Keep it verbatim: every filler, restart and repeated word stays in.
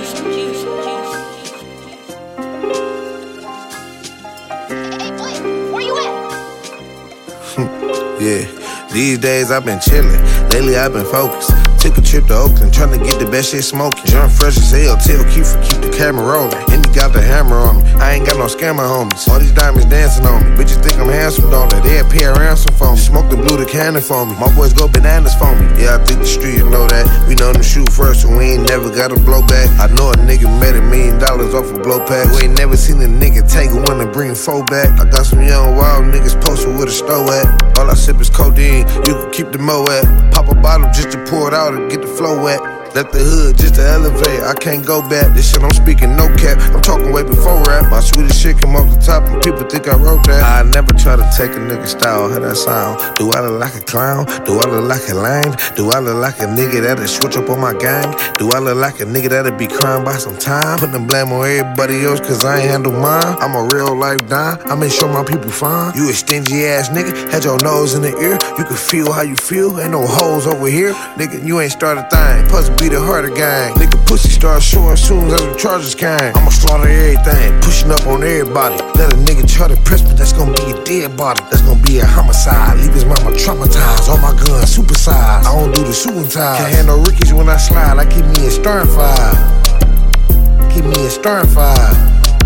Hey, boy, where you at? Yeah, these days I've been chillin'. Lately I've been focused. Took a trip to Oakland, tryna get the best shit smoking. Jump fresh as hell, tell Kiefer keep the camera rolling. And he got the hammer on me. I ain't got no scammer homies. All these diamonds dancing on me. Bitches think I'm handsome, don't they? They'll pay a ransom for me. Smoke the blue, the cannon for me. My boys go bananas for me. Yeah, I think the streets know that. We know them shoot first, and we ain't never got a blowback. I know a nigga made a million dollars off a blow pack. We ain't never seen a nigga take one and bring four back. I got some young wild niggas posted with a stove at. All I sip is codeine, you can keep the mo at. Pop a bottle just to pour it out and get the flow wet. Left the hood just to elevate, I can't go back. This shit I'm speaking no cap, I'm talking way before rap. My sweetest shit come off the top and people think I wrote that. I never try to take a nigga style, how that sound? Do I look like a clown? Do I look like a lame? Do I look like a nigga that'll switch up on my gang? Do I look like a nigga that'll be crying by some time? Putting the blame on everybody else cause I ain't handle mine. I'm a real life dime, I make sure my people fine. You a stingy ass nigga, had your nose in the ear. You can feel how you feel, ain't no hoes over here. Nigga, you ain't start a thing, plus be the harder gang. Nigga pussy start showing soon as the charges came. I'ma slaughter everything, pushing up on everybody. Let a nigga try to press me, that's gonna be a dead body. That's gonna be a homicide, leave his mama traumatized. All my guns supersized, I don't do the shooting ties. Can't handle Rickies when I slide, I keep me in stern fire. Keep me in stern fire.